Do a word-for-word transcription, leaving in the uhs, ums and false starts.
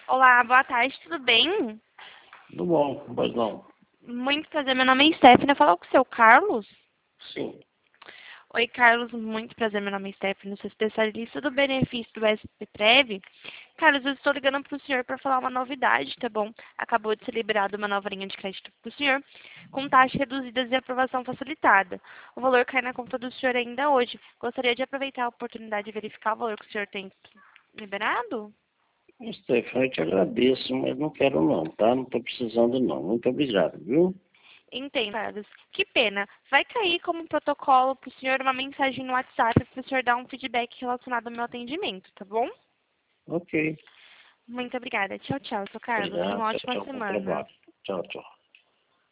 Olá, boa tarde, tudo bem? Tudo bom, pois não? Muito prazer, meu nome é Stephanie, eu falo com o seu Carlos? Sim. Oi, Carlos, muito prazer, meu nome é Stephanie, sou especialista do benefício do S P Prev. Carlos, eu estou ligando para o senhor para falar uma novidade, tá bom? Acabou de ser liberada uma nova linha de crédito para o senhor, com taxas reduzidas e aprovação facilitada. O valor cai na conta do senhor ainda hoje. Gostaria de aproveitar a oportunidade de verificar o valor que o senhor tem liberado? Stefan, eu te agradeço, mas não quero não, tá? Não estou precisando não. Muito obrigado, viu? Entendo, Carlos. Que pena. Vai cair como protocolo para o senhor uma mensagem no WhatsApp para o senhor dar um feedback relacionado ao meu atendimento, tá bom? Ok. Muito obrigada. Tchau, tchau, seu Carlos. Tenha Obrigado. uma Tchau, ótima tchau. Bom semana. trabalho. Tchau, tchau.